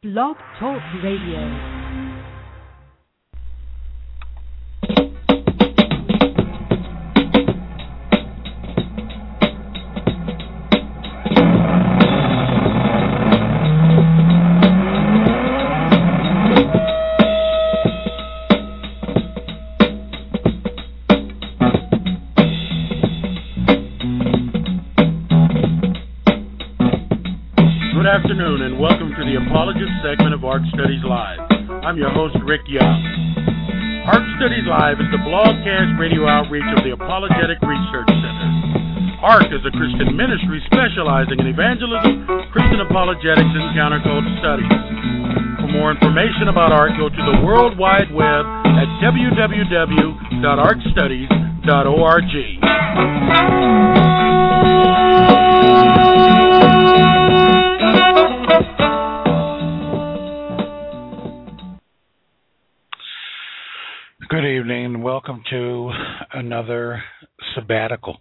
Blog Talk Radio. Good afternoon and welcome to the Apologist segment of ARC Studies Live. I'm your host, Rick Young. ARC Studies Live is the blogcast radio outreach of the Apologetic Research Center. ARC is a Christian ministry specializing in evangelism, Christian apologetics, and counterculture studies. For more information about ARC, go to the World Wide Web at www.arcstudies.org. Good evening and welcome to another sabbatical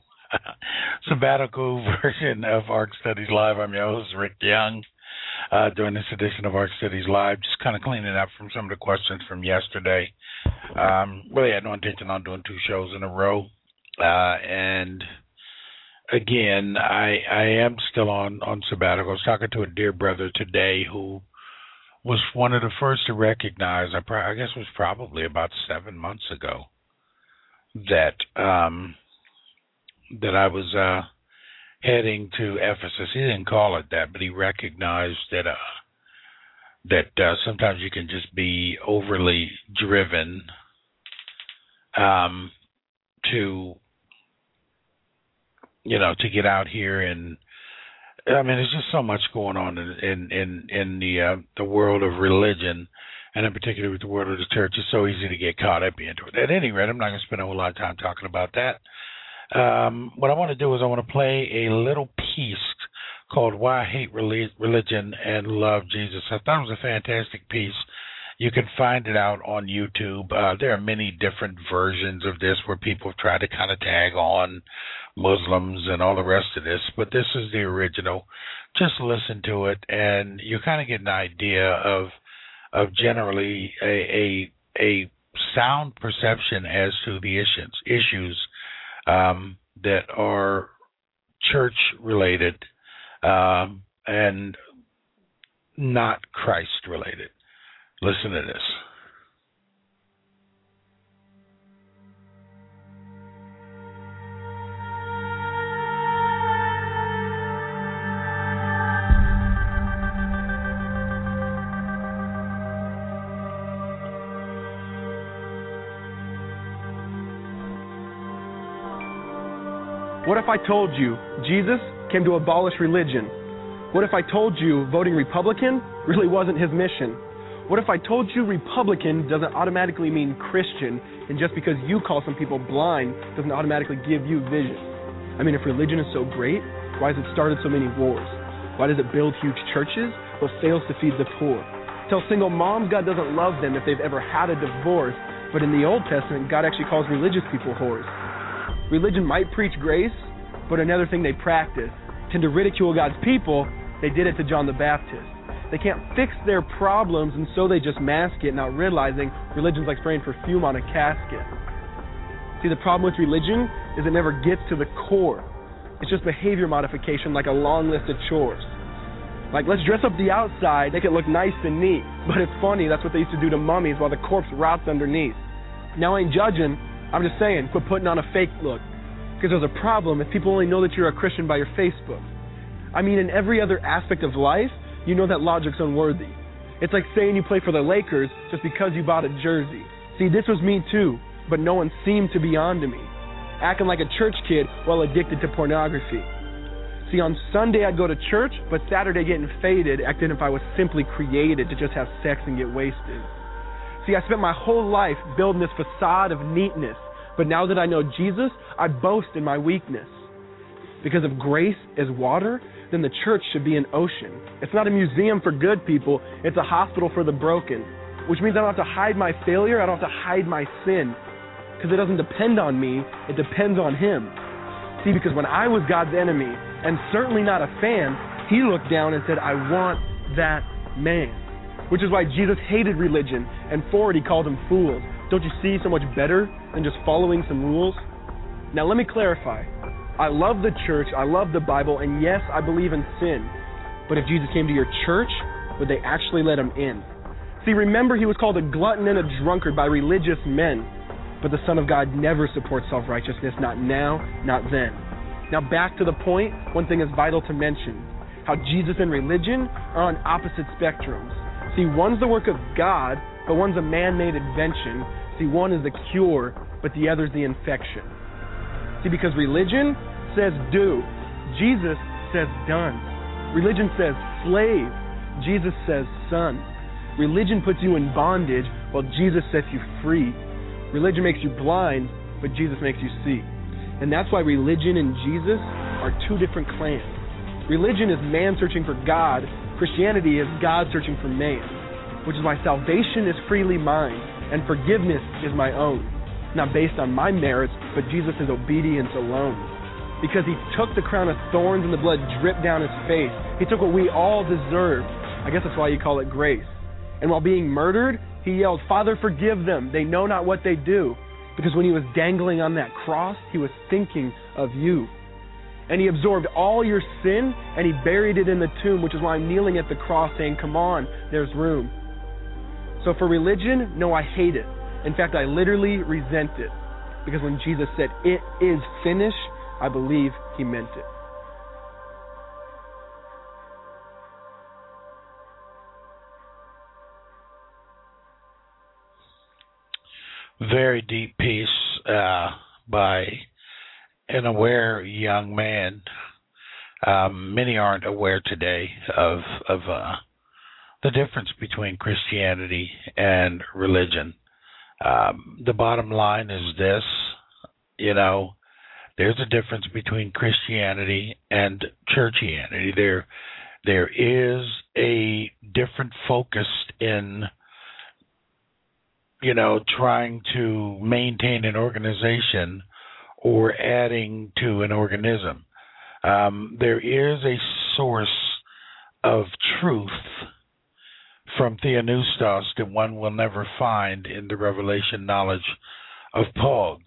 version of ARC Studies Live. I'm your host, Rick Young, doing this edition of ARC Studies Live, just kind of cleaning up from some of the questions from yesterday. Really had no intention on doing two shows in a row. And again, I am still on sabbatical. I was talking to a dear brother today who was one of the first to recognize, I guess it was probably about 7 months ago, that I was heading to Ephesus. He didn't call it that, but he recognized that sometimes you can just be overly driven to get out here and there's just so much going on in the world of religion, and in particular with the world of the church. It's so easy to get caught up into it. At any rate, I'm not going to spend a whole lot of time talking about that. What I want to do is I want to play a little piece called Why I Hate Religion and Love Jesus. I thought it was a fantastic piece. You can find it out on YouTube. There are many different versions of this where people try to kind of tag on Muslims and all the rest of this, but this is the original. Just listen to it, and you kind of get an idea of generally a sound perception as to the issues that are church related and not Christ related. Listen to this. What if I told you Jesus came to abolish religion? What if I told you voting Republican really wasn't his mission? What if I told you Republican doesn't automatically mean Christian, and just because you call some people blind doesn't automatically give you vision? I mean, if religion is so great, why has it started so many wars? Why does it build huge churches but fails to feed the poor? Tell single moms God doesn't love them if they've ever had a divorce, but in the Old Testament, God actually calls religious people whores. Religion might preach grace, but another thing they practice. Tend to ridicule God's people. They did it to John the Baptist. They can't fix their problems, and so they just mask it, not realizing religion's like spraying perfume on a casket. See, the problem with religion is it never gets to the core. It's just behavior modification, like a long list of chores. Like, let's dress up the outside, make it look nice and neat. But it's funny, that's what they used to do to mummies while the corpse rots underneath. Now, I ain't judging. I'm just saying, quit putting on a fake look. Because there's a problem if people only know that you're a Christian by your Facebook. I mean, in every other aspect of life, you know that logic's unworthy. It's like saying you play for the Lakers just because you bought a jersey. See, this was me too, but no one seemed to be on to me. Acting like a church kid while addicted to pornography. See, on Sunday I'd go to church, but Saturday getting faded, acting if I was simply created to just have sex and get wasted. See, I spent my whole life building this facade of neatness, but now that I know Jesus, I boast in my weakness. Because if grace is water, then the church should be an ocean. It's not a museum for good people, it's a hospital for the broken. Which means I don't have to hide my failure, I don't have to hide my sin. Because it doesn't depend on me, it depends on Him. See, because when I was God's enemy, and certainly not a fan, He looked down and said, I want that man. which is why Jesus hated religion, and for it he called them fools. Don't you see so much better than just following some rules? Now let me clarify. I love the church, I love the Bible, and yes, I believe in sin. But if Jesus came to your church, would they actually let him in? See, remember he was called a glutton and a drunkard by religious men. But the Son of God never supports self-righteousness, not now, not then. Now back to the point, one thing is vital to mention. How Jesus and religion are on opposite spectrums. See, one's the work of God, but one's a man-made invention. See, one is the cure, but the other's the infection. See, because religion says do. Jesus says done. Religion says slave. Jesus says son. Religion puts you in bondage, while Jesus sets you free. Religion makes you blind, but Jesus makes you see. And that's why religion and Jesus are two different clans. Religion is man searching for God. Christianity is God searching for man. Which is why salvation is freely mine, and forgiveness is my own. Not based on my merits, but Jesus' obedience alone. Because he took the crown of thorns and the blood dripped down his face. He took what we all deserved. I guess that's why you call it grace. And while being murdered, he yelled, "Father, forgive them. They know not what they do." Because when he was dangling on that cross, he was thinking of you. And he absorbed all your sin, and he buried it in the tomb, which is why I'm kneeling at the cross saying, come on, there's room. So for religion, no, I hate it. In fact, I literally resent it. Because when Jesus said, "It is finished," I believe he meant it. Very deep piece by an aware young man. Many aren't aware today of the difference between Christianity and religion. The bottom line is this, there's a difference between Christianity and churchianity. There is a different focus in trying to maintain an organization or adding to an organism. There is a source of truth from Theopneustos that one will never find in the revelation knowledge of Pogs.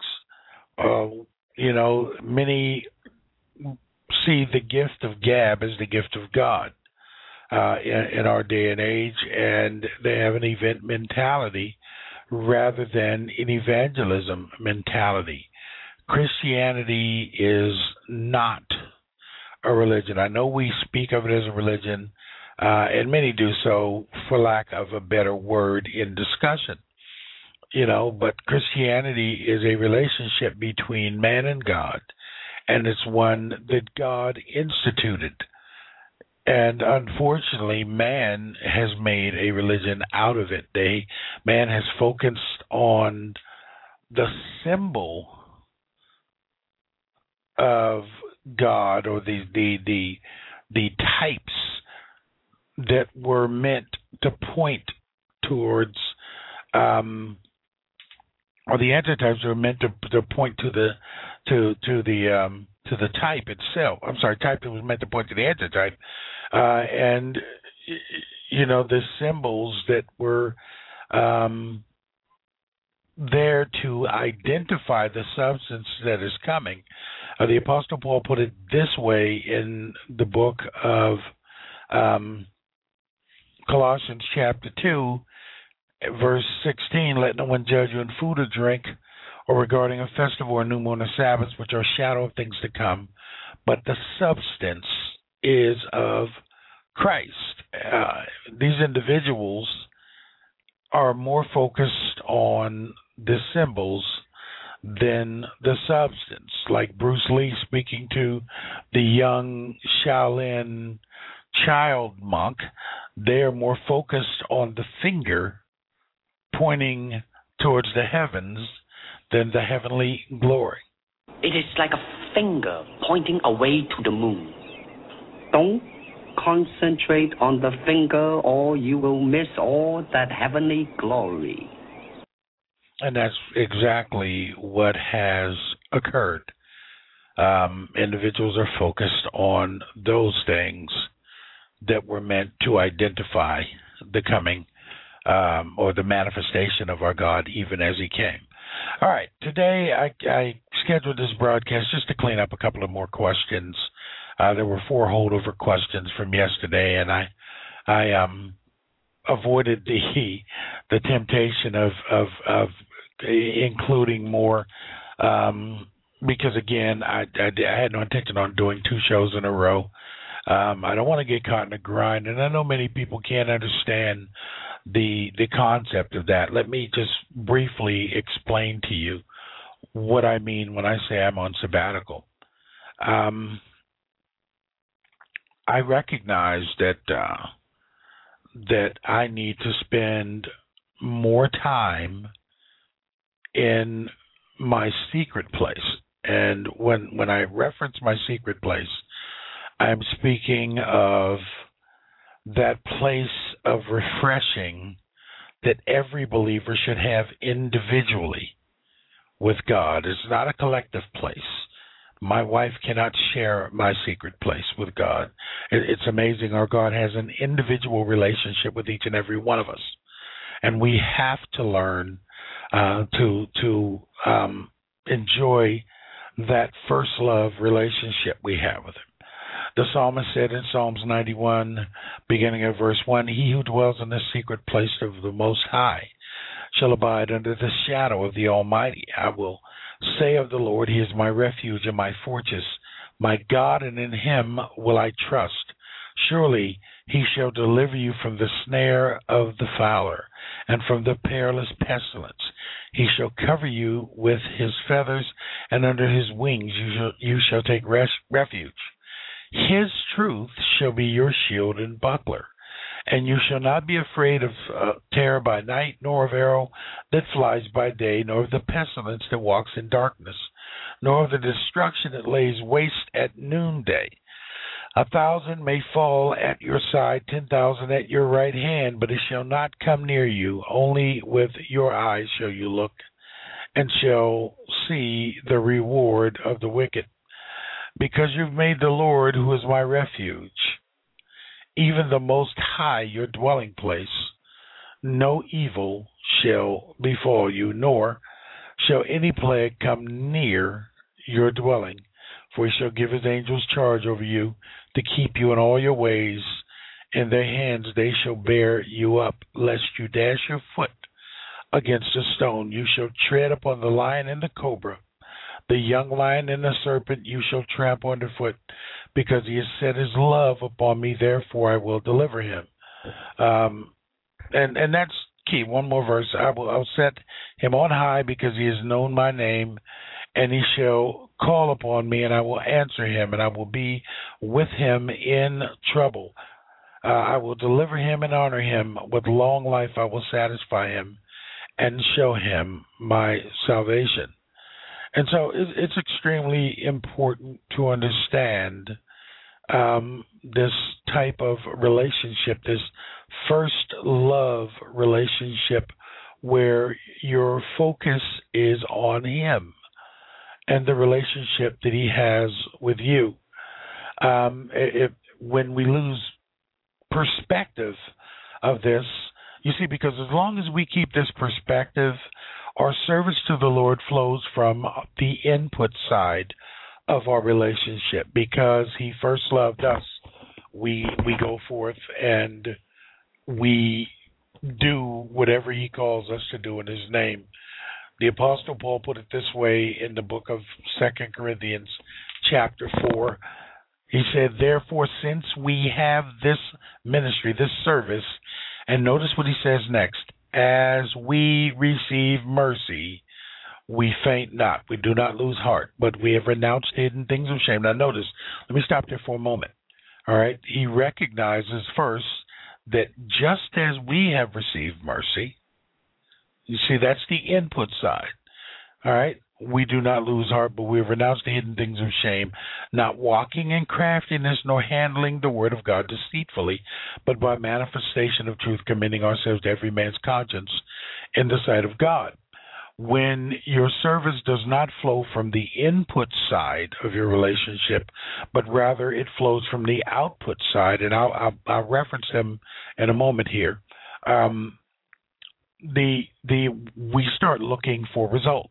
Many see the gift of gab as the gift of God in our day and age, and they have an event mentality rather than an evangelism mentality. Christianity is not a religion. I know we speak of it as a religion, and many do so for lack of a better word in discussion. But Christianity is a relationship between man and God, and it's one that God instituted. And unfortunately, man has made a religion out of it. Man has focused on the symbol of God, or the types that were meant to point towards, or the antitypes were meant to point to the type itself. I'm sorry, type was meant to point to the antitype, and the symbols that were there to identify the substance that is coming. The Apostle Paul put it this way in the book of Colossians chapter 2, verse 16, "Let no one judge you in food or drink, or regarding a festival or new moon or Sabbaths, which are a shadow of things to come, but the substance is of Christ." These individuals are more focused on the symbols than the substance. Like Bruce Lee speaking to the young Shaolin child monk, they're more focused on the finger pointing towards the heavens than the heavenly glory. It is like a finger pointing away to the moon. Don't concentrate on the finger or you will miss all that heavenly glory. And that's exactly what has occurred. Individuals are focused on those things that were meant to identify the coming or the manifestation of our God even as he came. All right, today I scheduled this broadcast just to clean up a couple of more questions. There were 4 holdover questions from yesterday, and I avoided the temptation of including more because, again, I had no intention on doing 2 shows in a row. I don't want to get caught in a grind, and I know many people can't understand the concept of that. Let me just briefly explain to you what I mean when I say I'm on sabbatical. I recognize that I need to spend more time in my secret place. And when I reference my secret place, I'm speaking of that place of refreshing that every believer should have individually with God. It's not a collective place. My wife cannot share my secret place with God. It's amazing. Our God has an individual relationship with each and every one of us. And we have to learn to enjoy that first love relationship we have with him. The psalmist said in Psalms 91, beginning at verse 1, "He who dwells in the secret place of the Most High shall abide under the shadow of the Almighty. I will say of the Lord, he is my refuge and my fortress, my God, and in him will I trust. Surely he shall deliver you from the snare of the fowler and from the perilous pestilence. He shall cover you with his feathers, and under his wings you shall take refuge. His truth shall be your shield and buckler. And you shall not be afraid of terror by night, nor of arrow that flies by day, nor of the pestilence that walks in darkness, nor of the destruction that lays waste at noonday. 1,000 may fall at your side, 10,000 at your right hand, but it shall not come near you. Only with your eyes shall you look, and shall see the reward of the wicked. Because you've made the Lord, who is my refuge, even the Most High, your dwelling place, no evil shall befall you, nor shall any plague come near your dwelling. For he shall give his angels charge over you to keep you in all your ways. In their hands they shall bear you up, lest you dash your foot against a stone. You shall tread upon the lion and the cobra. The young lion and the serpent you shall trample underfoot, because he has set his love upon me, therefore I will deliver him. And that's key. One more verse. I'll set him on high because he has known my name, and he shall call upon me, and I will answer him, and I will be with him in trouble. I will deliver him and honor him. With long life I will satisfy him and show him my salvation. And so it's extremely important to understand this type of relationship, this first love relationship where your focus is on him and the relationship that he has with you. When we lose perspective of this, you see, because as long as we keep this perspective, our service to the Lord flows from the input side of our relationship. Because he first loved us, we go forth and we do whatever he calls us to do in his name. The Apostle Paul put it this way in the book of 2 Corinthians chapter 4. He said, therefore, since we have this ministry, this service, and notice what he says next, as we receive mercy, we faint not. We do not lose heart, but we have renounced hidden things of shame. Now notice, let me stop there for a moment. All right. He recognizes first that just as we have received mercy, you see, that's the input side. All right. We do not lose heart, but we have renounced the hidden things of shame, not walking in craftiness, nor handling the word of God deceitfully, but by manifestation of truth, commending ourselves to every man's conscience in the sight of God. When your service does not flow from the input side of your relationship, but rather it flows from the output side, and I'll reference them in a moment here. we start looking for results.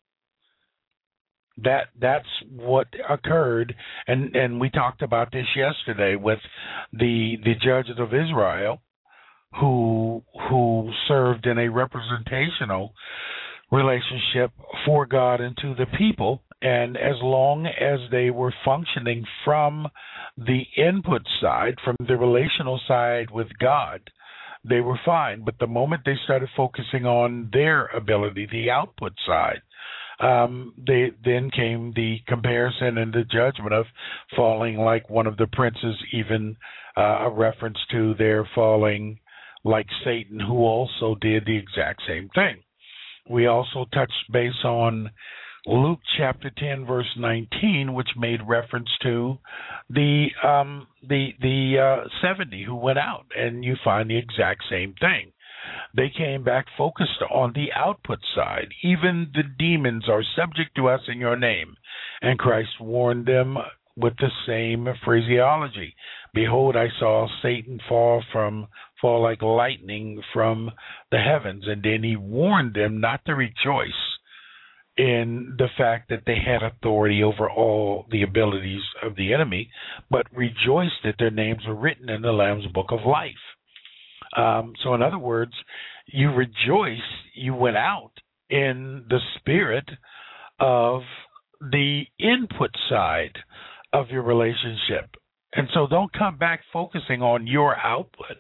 That's what occurred, and we talked about this yesterday with the judges of Israel who served in a representational relationship for God and to the people, and as long as they were functioning from the input side, from the relational side with God, they were fine. But the moment they started focusing on their ability, the output side, then came the comparison and the judgment of falling like one of the princes, even a reference to their falling like Satan, who also did the exact same thing. We also touched base on Luke chapter 10, verse 19, which made reference to the 70 who went out, and you find the exact same thing. They came back focused on the output side. Even the demons are subject to us in your name. And Christ warned them with the same phraseology. Behold, I saw Satan fall like lightning from the heavens. And then he warned them not to rejoice in the fact that they had authority over all the abilities of the enemy, but rejoice that their names were written in the Lamb's Book of Life. So in other words, you rejoice, you went out in the spirit of the input side of your relationship. And so don't come back focusing on your output,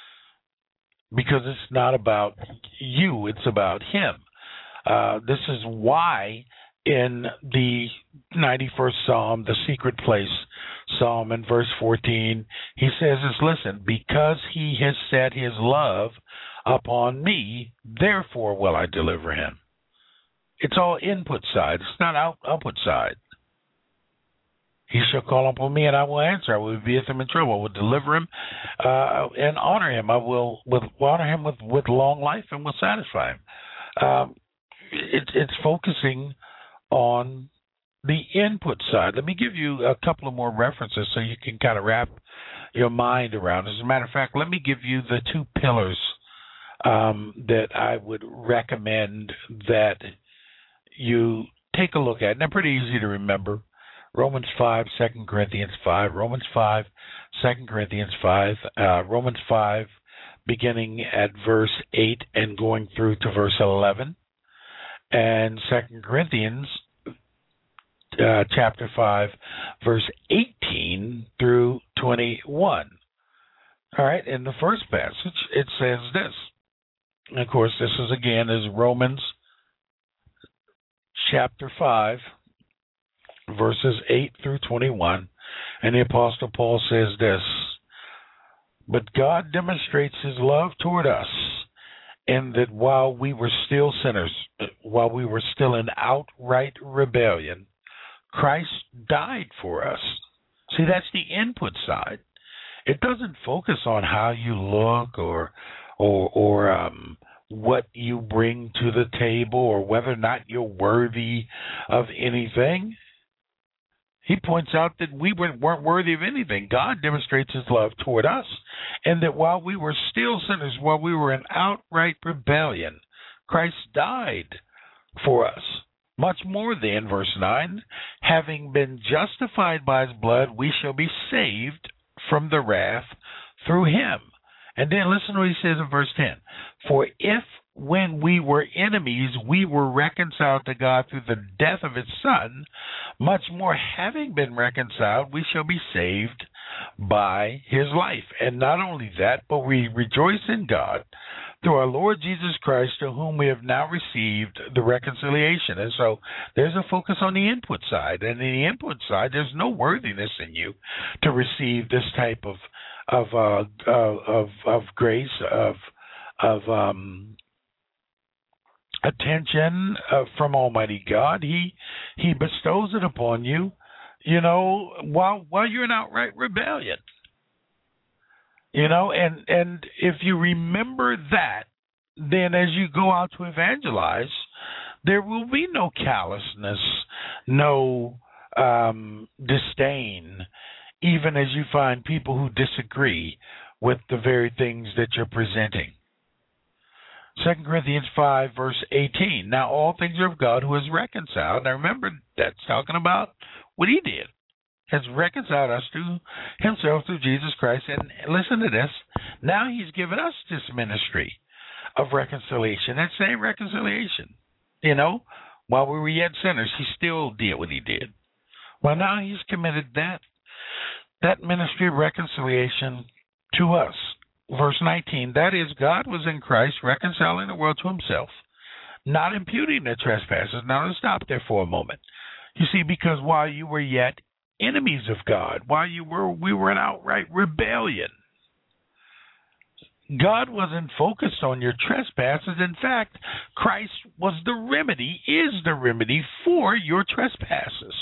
because it's not about you, it's about him. This is why in the 91st Psalm, the secret place Psalm, in verse 14, he says this, listen, because he has set his love upon me, therefore will I deliver him. It's all input side. It's not output side. He shall call upon me, and I will answer. I will be with him in trouble. I will deliver him and honor him. I will honor him with long life and will satisfy him. It's focusing on the input side. Let me give you a couple of more references so you can kind of wrap your mind around. As a matter of fact, let me give you the two pillars that I would recommend that you take a look at. And they're pretty easy to remember. Romans 5, 2 Corinthians 5, Romans 5, 2 Corinthians 5, Romans 5, beginning at verse 8 and going through to verse 11, and 2 Corinthians chapter 5, verse 18 through 21. All right, in the first passage, it says this. And of course, this is Romans chapter 5, verses 8 through 21. And the Apostle Paul says this, but God demonstrates his love toward us, in that while we were still sinners, while we were still in outright rebellion, Christ died for us. See, that's the input side. It doesn't focus on how you look or what you bring to the table or whether or not you're worthy of anything. He points out that we weren't worthy of anything. God demonstrates his love toward us, and that while we were still sinners, while we were in outright rebellion, Christ died for us. Much more than, verse 9, having been justified by his blood, we shall be saved from the wrath through him. And then listen to what he says in verse 10. For if when we were enemies, we were reconciled to God through the death of his Son, much more having been reconciled, we shall be saved by his life. And not only that, but we rejoice in God through our Lord Jesus Christ, to whom we have now received the reconciliation. And so there's a focus on the input side. And in the input side, there's no worthiness in you to receive this type of grace, of attention from Almighty God. He bestows it upon you, while you're in outright rebellion. And if you remember that, then as you go out to evangelize, there will be no callousness, no disdain, even as you find people who disagree with the very things that you're presenting. 2 Corinthians 5, verse 18. Now all things are of God who has reconciled. Now remember, that's talking about what he did. Has reconciled us to himself through Jesus Christ. And listen to this. Now he's given us this ministry of reconciliation. That same reconciliation. You know, while we were yet sinners, he still did what he did. Well, now he's committed that ministry of reconciliation to us. Verse 19, that is, God was in Christ reconciling the world to himself, not imputing their trespasses. Now let's stop there for a moment. You see, because while you were yet enemies of God, while we were in outright rebellion, God wasn't focused on your trespasses. In fact, Christ is the remedy for your trespasses.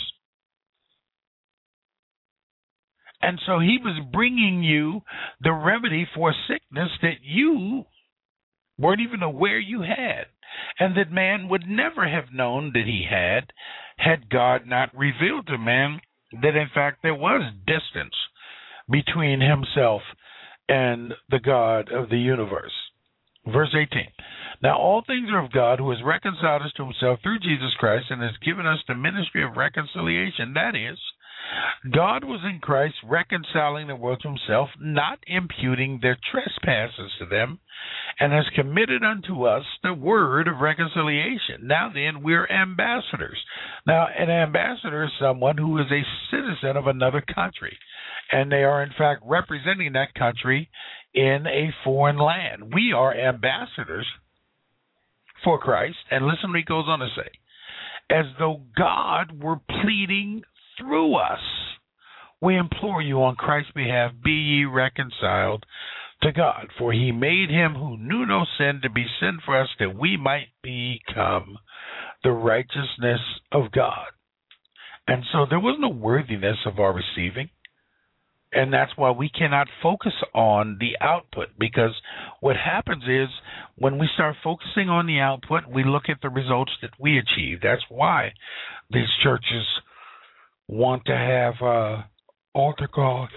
And so he was bringing you the remedy for sickness that you weren't even aware you had, and that man would never have known that he had God not revealed to man that, in fact, there was distance between himself and the God of the universe. Verse 18, now all things are of God who has reconciled us to himself through Jesus Christ and has given us the ministry of reconciliation. That is, God was in Christ reconciling the world to himself, not imputing their trespasses to them, and has committed unto us the word of reconciliation. Now then, we're ambassadors. Now, an ambassador is someone who is a citizen of another country, and they are, in fact, representing that country in a foreign land. We are ambassadors for Christ, and listen what he goes on to say, as though God were pleading through us. We implore you on Christ's behalf, be ye reconciled to God. For he made him who knew no sin to be sin for us, that we might become the righteousness of God. And so there was no worthiness of our receiving. And that's why we cannot focus on the output, because what happens is when we start focusing on the output, we look at the results that we achieve. That's why these churches want to have altar calls.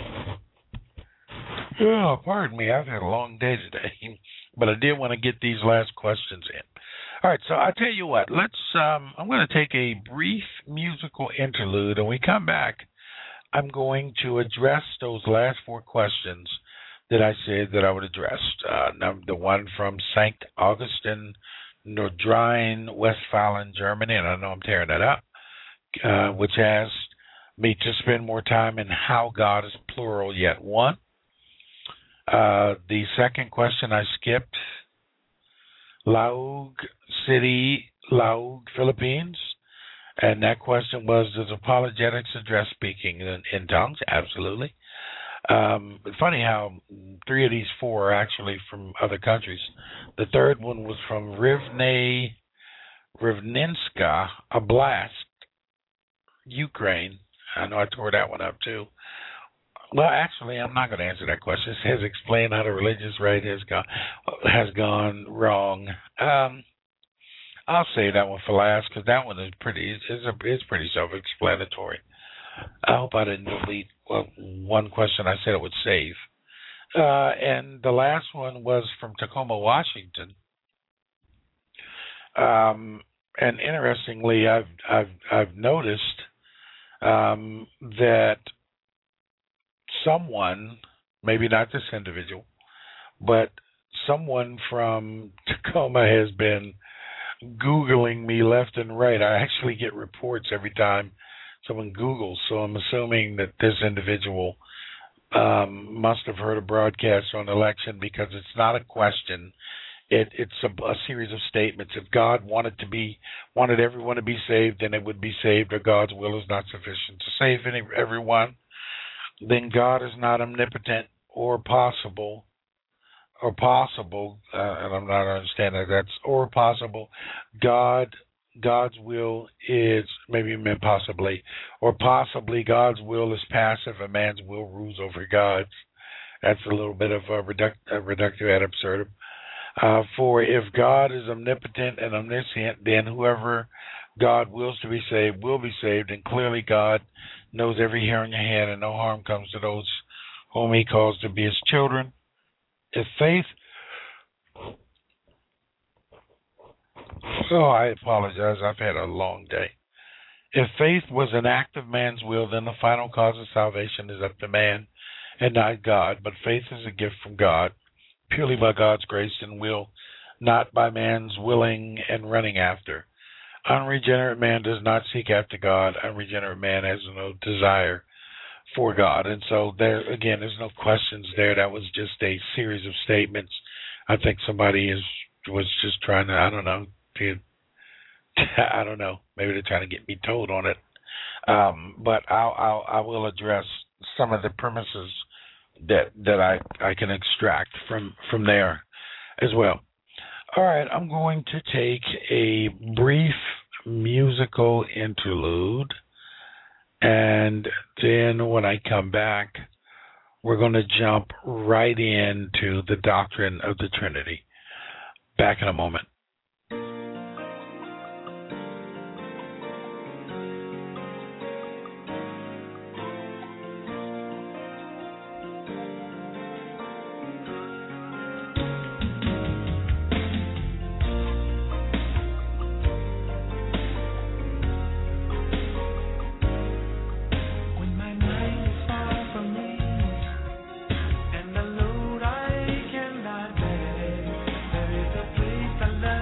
Oh, pardon me, I've had a long day today, but I did want to get these last questions in. All right, so I tell you what, I'm going to take a brief musical interlude, and we come back. I'm going to address those last four questions that I said that I would address. The one from St. Augustine, Nordrhein, Westfalen, Germany, and I know I'm tearing that up, which asked me to spend more time in how God is plural yet one. The second question I skipped, Laug City, Laug, Philippines. And that question was, does apologetics address speaking in tongues? Absolutely. Funny how three of these four are actually from other countries. The third one was from Rivnenska Oblast, Ukraine. I know I tore that one up too. Well, actually, I'm not going to answer that question. It says, explain how the religious right has gone wrong. I'll save that one for last because that one is pretty self-explanatory. I hope I didn't delete one question I said it would save. And the last one was from Tacoma, Washington. And interestingly, I've noticed that someone, maybe not this individual, but someone from Tacoma has been Googling me left and right. I actually get reports every time someone Googles, so I'm assuming that this individual must have heard a broadcast on election, because it's not a question. It's a series of statements. If God wanted everyone to be saved, then it would be saved, or God's will is not sufficient to save everyone, then God is not omnipotent or possible, and I'm not understanding that's or possible. God's will is, maybe meant possibly, or possibly God's will is passive and man's will rules over God's. That's a little bit of a reductio ad absurdum. For if God is omnipotent and omniscient, then whoever God wills to be saved will be saved, and clearly God knows every hair on your head, and no harm comes to those whom he calls to be his children. If faith Oh, I apologize. I've had a long day. If faith was an act of man's will, then the final cause of salvation is up to man and not God. But faith is a gift from God, purely by God's grace and will, not by man's willing and running after. Unregenerate man does not seek after God. Unregenerate man has no desire for God. And so there, again, there's no questions there. That was just a series of statements. I think somebody was just trying to, I don't know, maybe they're trying to get me told on it. But I will address some of the premises that I can extract from there as well. All right, I'm going to take a brief musical interlude, and then when I come back, we're going to jump right into the doctrine of the Trinity. Back in a moment. And the load I cannot bear, there is a place I love.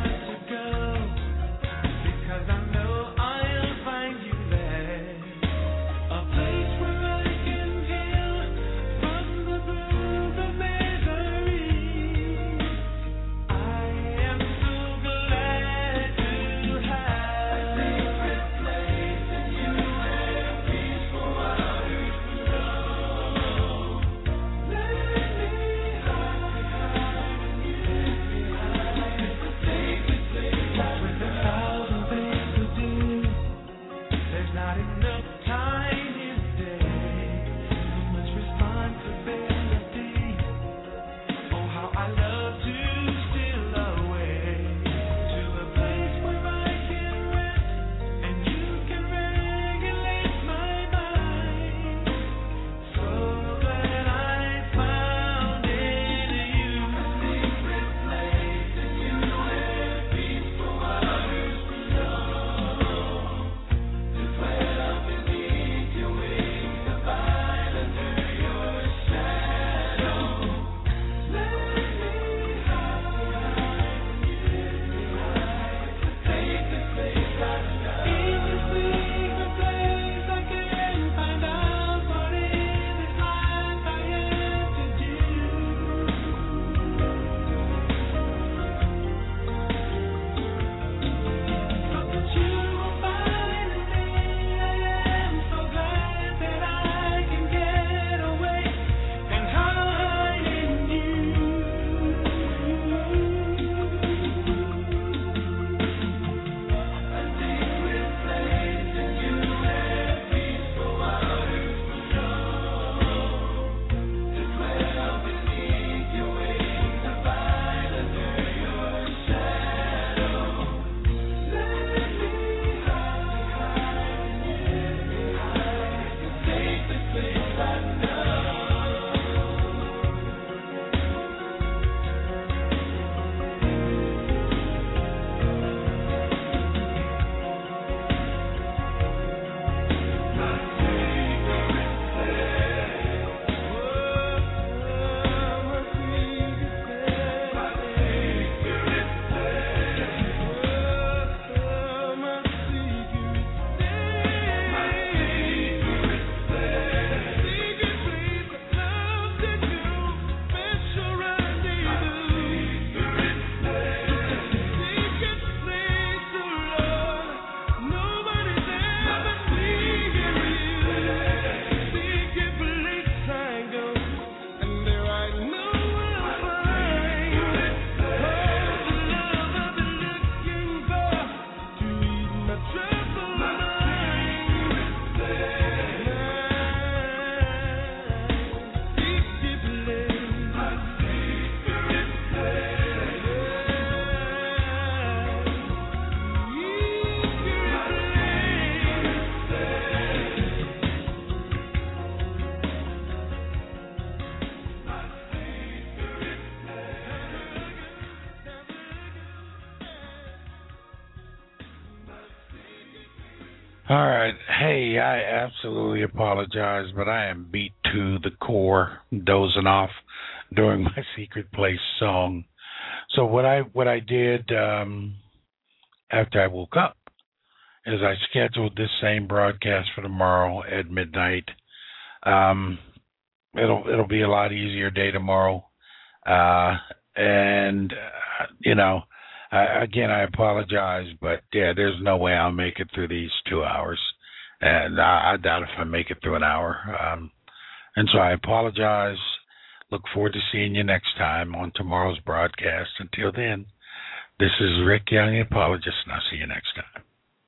All right. Hey, I absolutely apologize, but I am beat to the core, dozing off during my Secret Place song. So what I did after I woke up is I scheduled this same broadcast for tomorrow at midnight. It'll be a lot easier day tomorrow, and again, I apologize, but yeah, there's no way I'll make it through these 2 hours, and I doubt if I make it through an hour. And so I apologize. Look forward to seeing you next time on tomorrow's broadcast. Until then, this is Rick Young, the apologist, and I'll see you next time.